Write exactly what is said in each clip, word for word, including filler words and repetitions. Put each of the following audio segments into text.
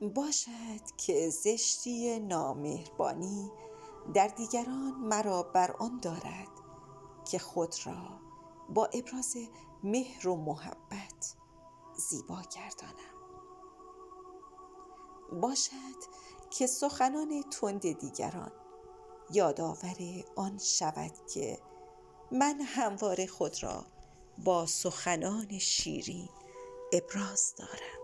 باشد که زشتی نامهربانی در دیگران مرا بر آن دارد که خود را با ابراز مهر و محبت زیبا گردانم. باشد که سخنان تند دیگران یادآور آن شود که من همواره خود را با سخنان شیرین ابراز دارم.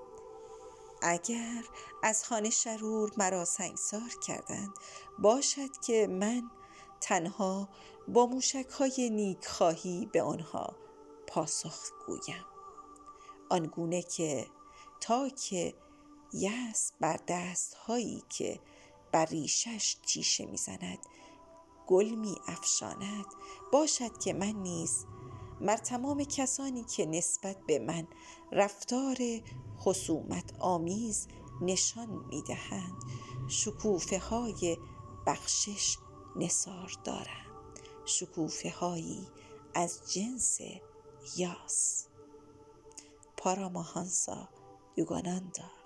اگر از خوان شرور مرا سنگسار کردند، باشد که من تنها با موشک‌های نیکخواهی به آنها پاسخ گویم، آنگونه که تا که یأس بر دست‌هایی که بر ریشش تیشه می‌زند گل می‌افشاند. باشد که من نیز مر تمام کسانی که نسبت به من رفتار خصومت آمیز نشان می‌دهند شکوفه‌های بخشش نثار دارم، شکوفه‌هایی از جنس یاس. پاراماهانسا یوگاناندا.